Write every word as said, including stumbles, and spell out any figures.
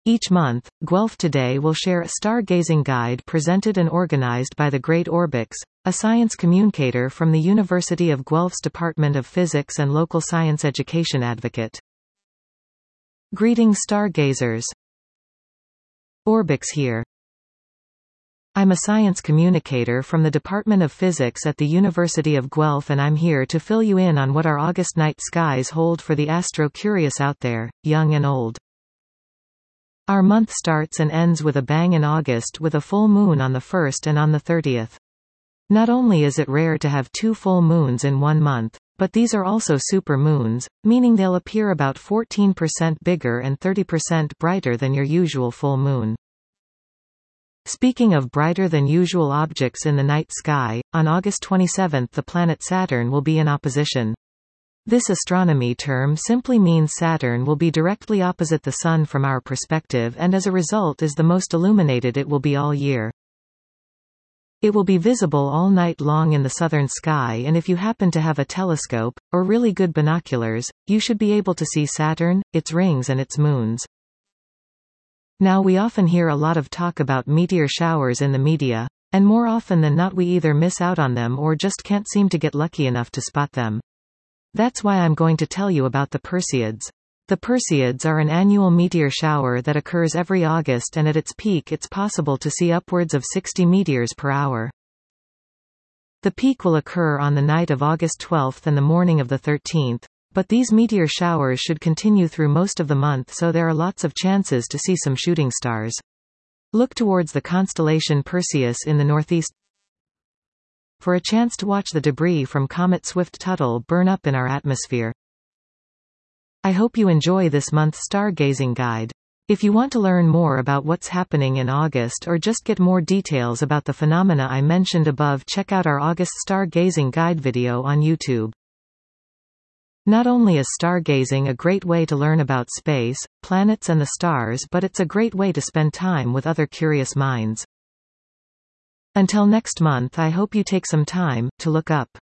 Each month, Guelph Today will share a stargazing guide presented and organized by the Great Orbix, a science communicator from the University of Guelph's Department of Physics and local science education advocate. Greetings stargazers. Orbix here. I'm a science communicator from the Department of Physics at the University of Guelph, and I'm here to fill you in on what our August night skies hold for the astro-curious out there, young and old. Our month starts and ends with a bang in August, with a full moon on the first and on the thirtieth. Not only is it rare to have two full moons in one month, but these are also super moons, meaning they'll appear about fourteen percent bigger and thirty percent brighter than your usual full moon. Speaking of brighter than usual objects in the night sky, on August twenty-seventh the planet Saturn will be in opposition. This astronomy term simply means Saturn will be directly opposite the Sun from our perspective, and as a result is the most illuminated it will be all year. It will be visible all night long in the southern sky, and if you happen to have a telescope, or really good binoculars, you should be able to see Saturn, its rings and its moons. Now we often hear a lot of talk about meteor showers in the media, and more often than not we either miss out on them or just can't seem to get lucky enough to spot them. That's why I'm going to tell you about the Perseids. The Perseids are an annual meteor shower that occurs every August, and at its peak it's possible to see upwards of sixty meteors per hour. The peak will occur on the night of August twelfth and the morning of the thirteenth, but these meteor showers should continue through most of the month, so there are lots of chances to see some shooting stars. Look towards the constellation Perseus in the northeast for a chance to watch the debris from Comet Swift-Tuttle burn up in our atmosphere. I hope you enjoy this month's stargazing guide. If you want to learn more about what's happening in August or just get more details about the phenomena I mentioned above, check out our August stargazing guide video on YouTube. Not only is stargazing a great way to learn about space, planets and the stars, but it's a great way to spend time with other curious minds. Until next month, I hope you take some time to look up.